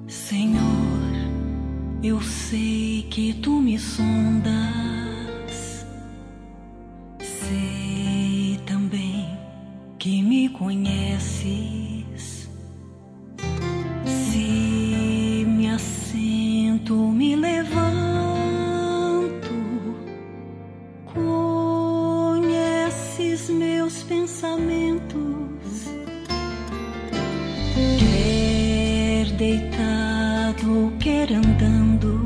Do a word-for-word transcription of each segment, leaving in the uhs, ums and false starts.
Senhor, eu sei que tu me sondas, sei também que me conheces. Se me assento, me levanto, conheces meus pensamentos. Quer deitado, quer andando,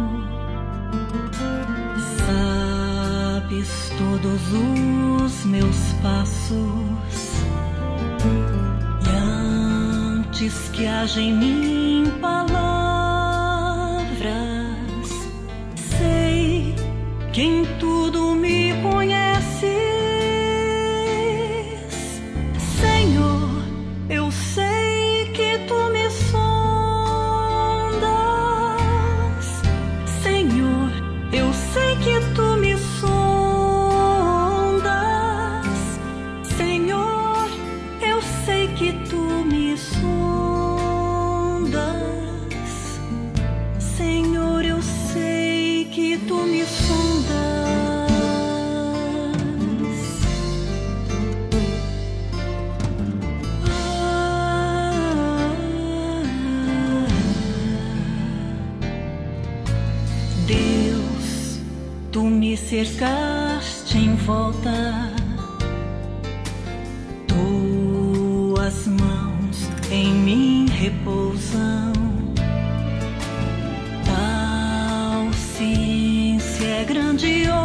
sabes todos os meus passos. E antes que haja em mim palavras, sei que em tudo me conheces. Senhor, eu sei que tu me sondas. Senhor, eu sei que tu me sondas. Senhor, eu sei que tu me sondas. Senhor, eu sei que tu me sondas. Deus, tu me cercaste em volta, tuas mãos em mim repousam. Tal ciência é grandiosa,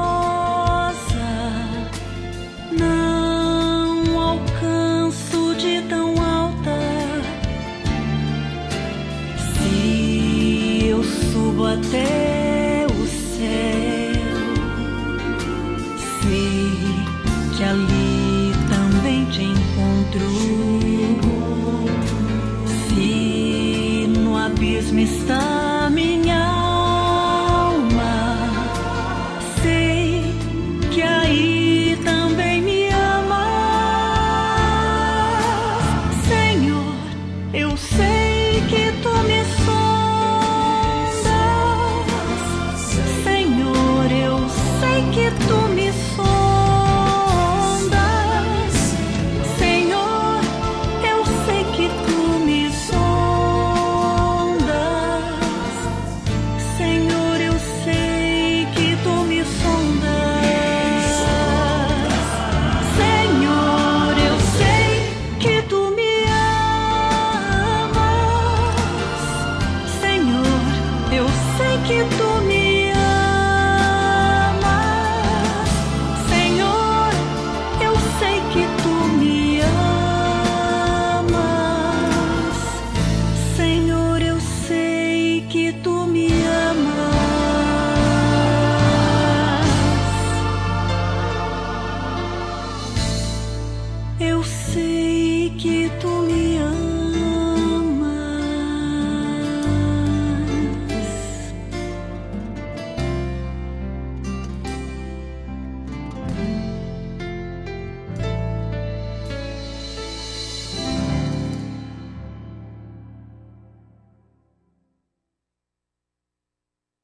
não alcanço de tão alta. Se eu subo até o céu, sei que ali também te encontro. Se no abismo está minha alma, sei que aí também me amas. Senhor, eu sei que tu me sondas. Senhor, eu sei que tu me sondas. Senhor, eu sei que tu me sondas. Senhor, eu sei que tu me sondas. Senhor, eu sei que tu me amas. Senhor, eu sei que tu